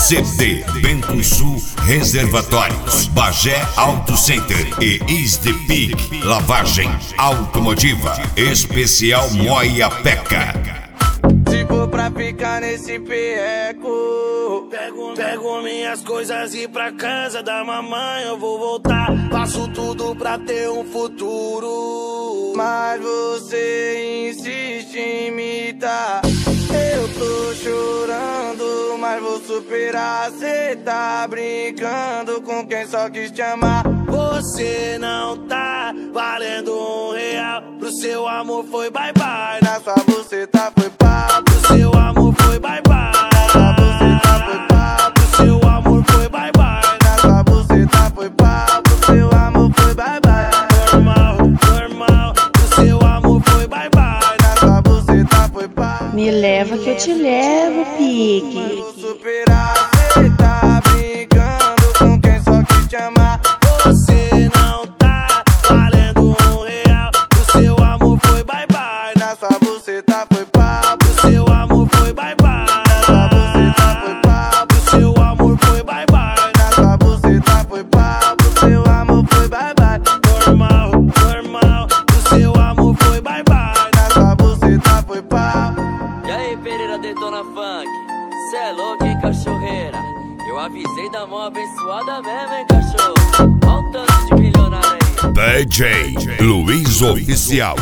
CD Bento Sul Reservatórios, Bagé Auto Center e Is The Peak Lavagem Automotiva, especial Moia Peca. Se for pra ficar nesse perreco, pego minhas coisas e ir pra casa da mamãe eu vou voltar. Faço tudo pra ter um futuro, mas você insiste em me dar. Eu tô chorando, mas vou superar. Cê tá brincando com quem só quis te amar. Você não tá valendo R$1. Pro seu amor foi bye bye. Na sua buceta foi pá. Pro seu amor foi bye bye. Na sua buceta foi pá. Pro seu amor foi bye bye. Na sua buceta foi pá. Pro seu amor foi bye bye. Normal, pro seu amor foi bye bye. Na sua buceta foi pá. Me leva que eu te levo, pique. Vou superar, cê tá brincando com quem só quis te amar. Você não tá valendo R$1. Pro seu amor foi bye bye. Na sua buceta foi pá. Pro seu amor foi bye bye. Na sua buceta foi pá. Pro seu amor foi bye bye. Na sua buceta foi pá. Pro seu amor foi bye bye. Normal, pro seu amor foi bye bye. Na sua buceta foi pá. E aí, Pereira Detona Funk, cê é louco, hein, cachorreira? Eu avisei da mão abençoada mesmo, hein, cachorro? Olha o tanto de milionário aí. DJ Luiz Oficial.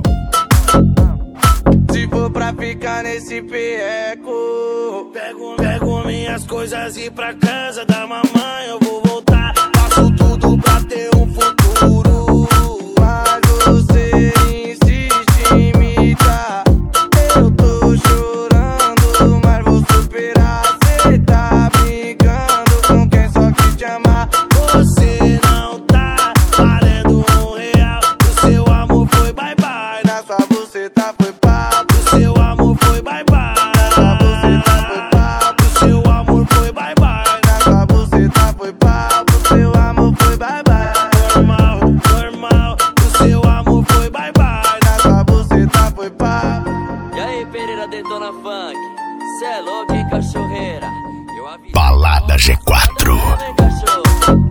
Se for pra ficar nesse perreco, pego minhas coisas e ir pra casa da mamãe eu vou voltar. Faço tudo pra ter um futuro, mas você insiste em me dar. Eu tô chorando, mas vou superar. Cê tá brincando com quem só quis te amar. Você não tá valendo R$1. Pro seu amor foi bye bye. Na sua buceta foi pá. Pro seu amor foi bye bye. Na sua buceta foi pá. Pro seu amor foi bye bye. Na sua buceta foi pá. Pro seu amor foi bye bye. Normal, pro seu amor foi bye bye. Na sua buceta foi pá. E aí, Pereira Detona Funk, cê é louco, hein, cachorreira? Eu avisei Balada G4. mesmo, hein, cachorro?